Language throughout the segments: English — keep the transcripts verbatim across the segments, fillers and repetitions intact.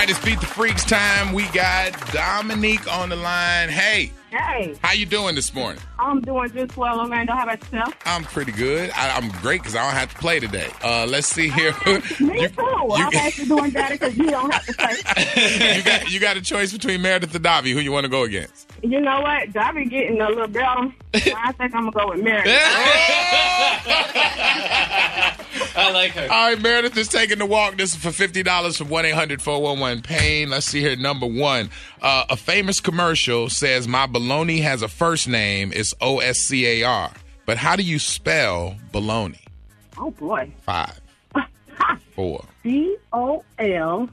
right, it's Beat the Freaks time. We got Dominique on the line. Hey. Hey. How you doing this morning? I'm doing just well, Orlando. How about yourself? I'm pretty good. I, I'm great because I don't have to play today. Uh, let's see here. Uh, me you, too. You, I'm actually doing better because you don't have to play. you got you got a choice between Meredith and Davi. Who you want to go against? You know what? Davi getting a little better. I think I'm going to go with Meredith. I like her. All right, Meredith is taking the walk. This is for fifty dollars from one eight hundred four one one pain. Let's see here. Number one. Uh, a famous commercial says, my baloney has a first name. It's O S C A R. But how do you spell baloney? Oh, boy. Five. Four. B O L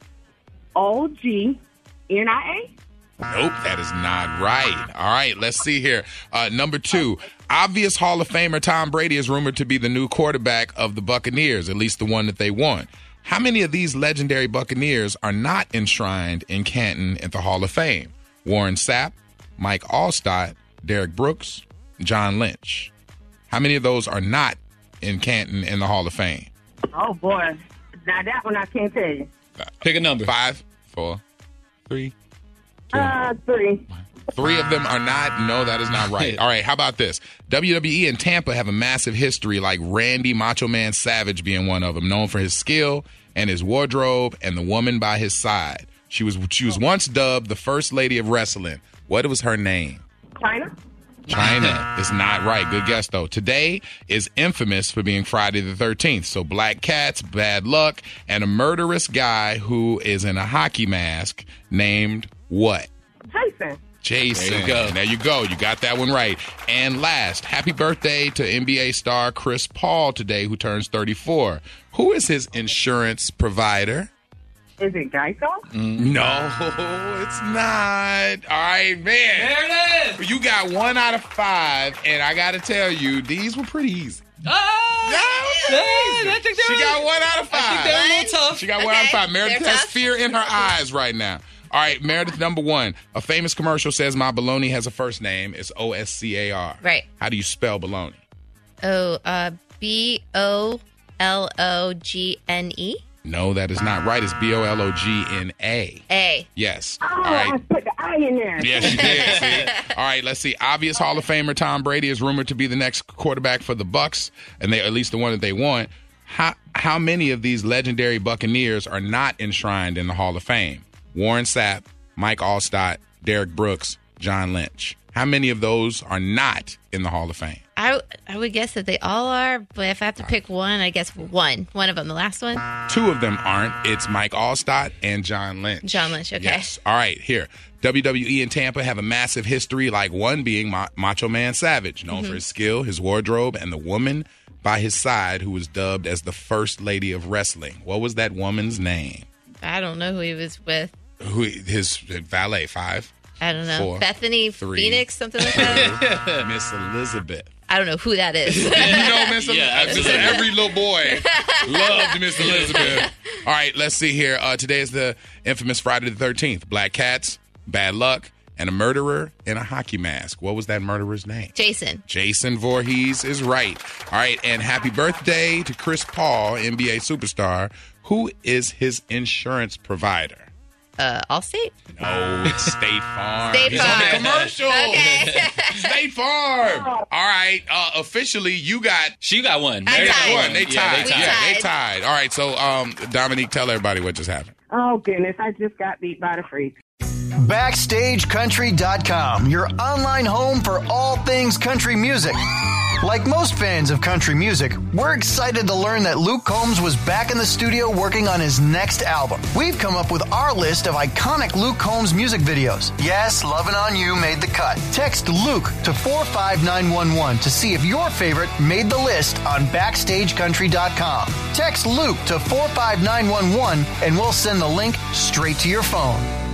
O G N I A? Nope, that is not right. All right, let's see here. Uh, number two, obvious Hall of Famer Tom Brady is rumored to be the new quarterback of the Buccaneers, at least the one that they won. How many of these legendary Buccaneers are not enshrined in Canton at the Hall of Fame? Warren Sapp, Mike Allstott, Derek Brooks, John Lynch. How many of those are not in Canton in the Hall of Fame? Oh, boy. Now, that one I can't tell you. Pick a number. Five, four, three, two. Uh, three. Three of them are not. No, that is not right. All right, how about this? W W E and Tampa have a massive history, like Randy Macho Man Savage being one of them, known for his skill and his wardrobe and the woman by his side. She was she was once dubbed the First Lady of Wrestling. What was her name? China? China is not right. Good guess, though. Today is infamous for being Friday the thirteenth. So black cats, bad luck, and a murderous guy who is in a hockey mask named what? Jason. Jason. There you go. There you go. You got that one right. And last, happy birthday to N B A star Chris Paul today, who turns thirty-four. Who is his insurance provider? Is it Geico? No, it's not. All right, man. There it is. You got one out of five, and I got to tell you, these were pretty easy. Oh, Yeah, yeah, I think they She were- got one out of five. I think they're a little tough. She got one Okay, out of five. Meredith they're has tough. fear in her eyes right now. All right, Meredith, number one. A famous commercial says my baloney has a first name. It's O S C A R. Right. How do you spell baloney? Oh, uh, B O L O G N E? No, that is not right. It's B O L O G N A. A. Yes. Oh, All right. I put the I in there. Yes, you did. See? All right, let's see. Obvious Hall of Famer Tom Brady is rumored to be the next quarterback for the Bucs, and they at least the one that they want. How how many of these legendary Buccaneers are not enshrined in the Hall of Fame? Warren Sapp, Mike Allstott, Derek Brooks, John Lynch. How many of those are not in the Hall of Fame? I, I would guess that they all are, but if I have to pick one, I guess one. One of them, the last one. Two of them aren't. It's Mike Allstott and John Lynch. John Lynch, okay. Yes. All right, here. W W E and Tampa have a massive history, like one being Ma- Macho Man Savage, known for his skill, his wardrobe, and the woman by his side who was dubbed as the First Lady of Wrestling. What was that woman's name? I don't know who he was with. Who his valet? Five. I don't know. Four, Bethany three, Phoenix, something like that. Miss Elizabeth. I don't know who that is. You know Miss Yeah, Elizabeth. absolutely. Every little boy loved Miss Elizabeth. All right, let's see here. Uh, today is the infamous Friday the thirteenth. Black cats, bad luck, and a murderer in a hockey mask. What was that murderer's name? Jason. Jason Voorhees is right. All right, and happy birthday to Chris Paul, N B A superstar. Who is his insurance provider? Uh, Allstate? No, it's State Farm. State He's on the Farm. commercial. Okay. State Farm. All right, uh, officially, you got She got one. I They Meredith got tied. one. They Yeah, tied. We Yeah, they tied. tied. All right. So, um, Dominique, tell everybody what just happened. Oh, goodness. I just got beat by the freak. Backstage Country dot com, your online home for all things country music. Like most fans of country music, we're excited to learn that Luke Combs was back in the studio working on his next album. We've come up with our list of iconic Luke Combs music videos. Yes, Lovin' On You made the cut. Text Luke to four five nine one one to see if your favorite made the list on Backstage Country dot com. Text Luke to four five nine one one and we'll send the link straight to your phone.